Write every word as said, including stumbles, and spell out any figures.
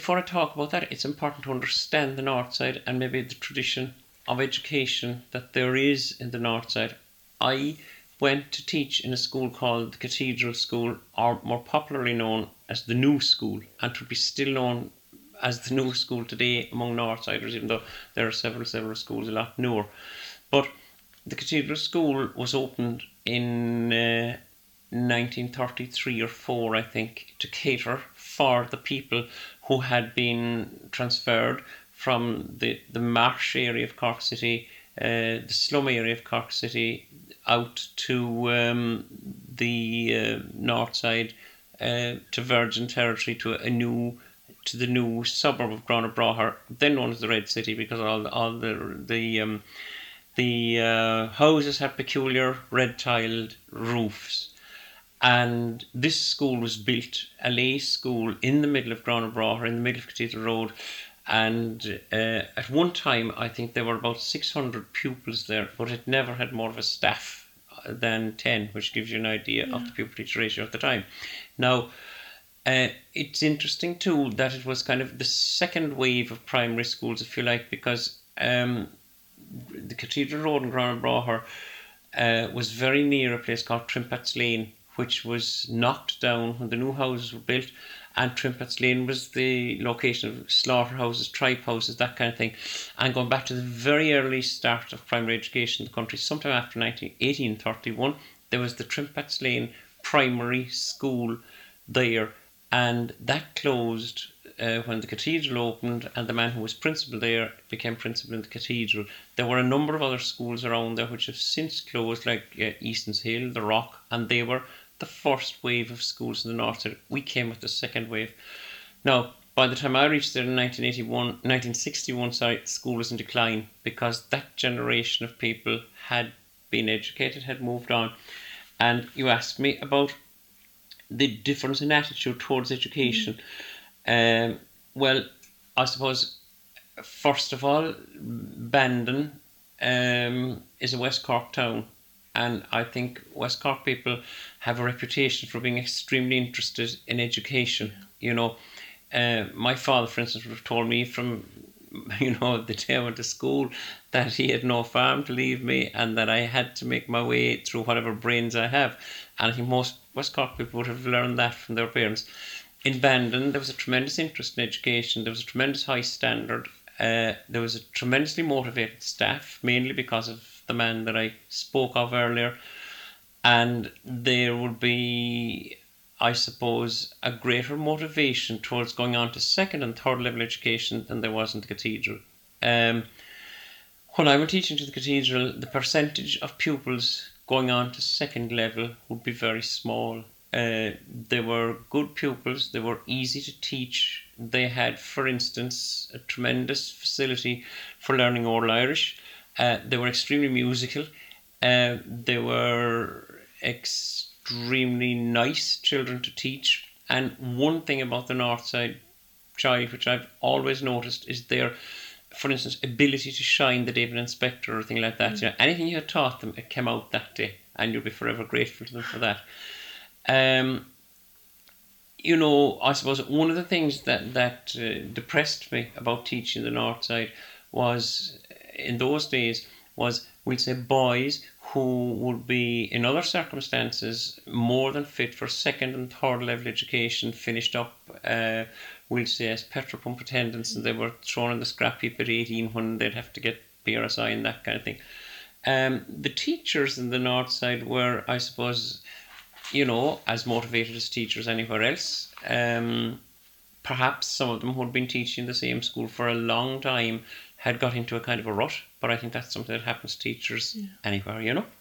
before I talk about that, it's important to understand the North Side and maybe the tradition of education that there is in the North Side. I went to teach in a school called the Cathedral School, or more popularly known as the New School, and to be still known as the New School today among Northsiders, even though there are several, several schools a lot newer. But the Cathedral School was opened in uh, nineteen thirty-three or four, I think, to cater for the people who had been transferred from the, the marsh area of Cork City, uh, the slum area of Cork City, out to um, the uh, north side, uh, to Virgin Territory, to a new, to the new suburb of Grona then known as the Red City, because all the, all the the um, the uh, houses had peculiar red tiled roofs. And this school was built, a lay school, in the middle of Grona in the middle of Cathedral Road. And uh, at one time, I think there were about six hundred pupils there, but it never had more of a staff than ten, which gives you an idea yeah. of the pupil-teacher ratio at the time. Now, uh, it's interesting too that it was kind of the second wave of primary schools, if you like, because um, the Cathedral Road in Grona uh, was very near a place called Trimpats Lane, which was knocked down when the new houses were built. And Trimpats Lane was the location of slaughterhouses, tripe houses, that kind of thing. And going back to the very early start of primary education in the country, sometime after eighteen thirty-one, there was the Trimpats Lane Primary School there. And that closed uh, when the cathedral opened, and the man who was principal there became principal in the cathedral. There were a number of other schools around there which have since closed, like uh, Easton's Hill, The Rock, and they were the first wave of schools in the north side. We came with the second wave. Now, by the time I reached there in nineteen eighty-one, nineteen sixty-one, sorry, school was in decline, because that generation of people had been educated, had moved on. And you asked me about the difference in attitude towards education. Mm. Um, well, I suppose, first of all, Bandon um, is a West Cork town. And I think West Cork people have a reputation for being extremely interested in education. You know, uh, my father, for instance, would have told me from, you know, the day I went to school that he had no farm to leave me and that I had to make my way through whatever brains I have. And I think most West Cork people would have learned that from their parents. In Bandon, there was a tremendous interest in education. There was a tremendous high standard. Uh, there was a tremendously motivated staff, mainly because of the man that I spoke of earlier, and there would be, I suppose, a greater motivation towards going on to second and third level education than there was in the cathedral. Um, when I went teaching to the cathedral, the percentage of pupils going on to second level would be very small. Uh, they were good pupils, they were easy to teach. They had, for instance, a tremendous facility for learning Old Irish. Uh, they were extremely musical. Uh, they were extremely nice children to teach. And one thing about the North Side child, which I've always noticed, is their, for instance, ability to shine the day of an inspector or anything like that. Mm. You know, anything you had taught them, it came out that day, and you'll be forever grateful to them for that. Um, you know, I suppose one of the things that, that uh, depressed me about teaching the North Side was, in those days, was, we'll say, boys who would be, in other circumstances, more than fit for second and third level education, finished up, uh, we'll say, as petrol pump attendants, and they were thrown in the scrap heap at eighteen when they'd have to get P R S I and that kind of thing. Um, the teachers in the North Side were, I suppose, you know, as motivated as teachers anywhere else. Um, perhaps some of them who had been teaching the same school for a long time had got into a kind of a rut, but I think that's something that happens to teachers yeah. anywhere, you know.